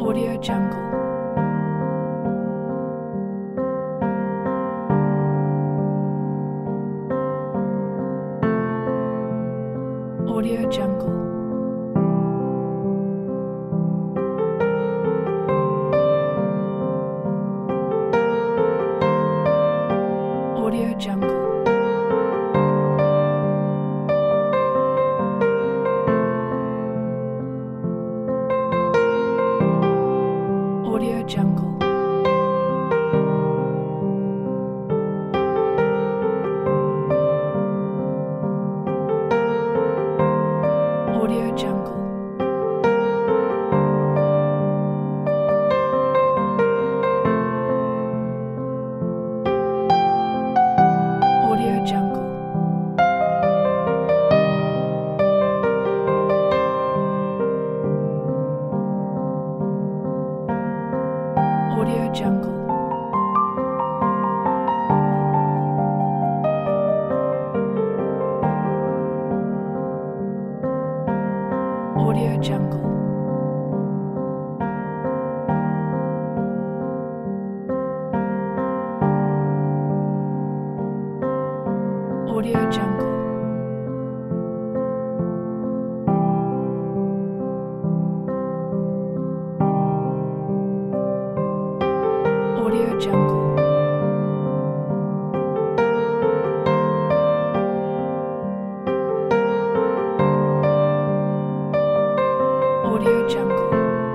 Audio Jungle. Audio Jungle. Audio Jungle. Audio Jungle. Audio Jungle. Audio Jungle. Audio Jungle. Audio Jungle. Audio Jungle. Audio Jungle. Audio Jungle.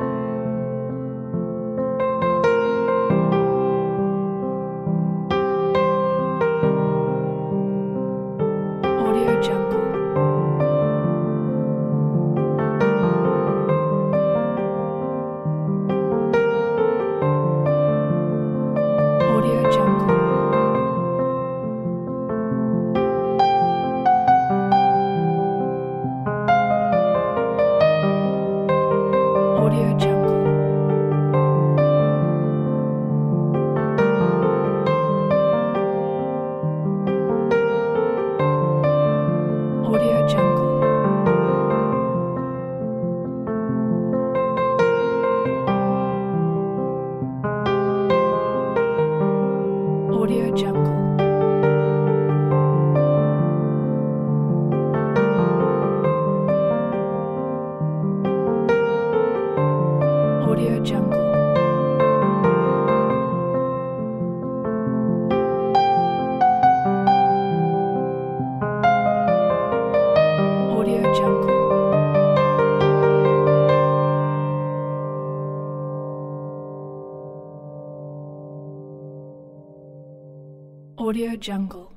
Audio Jungle. Audio Jungle. Audio Jungle. Audio Jungle. Audio Jungle. Audio Jungle. Audio Jungle. Audio Jungle.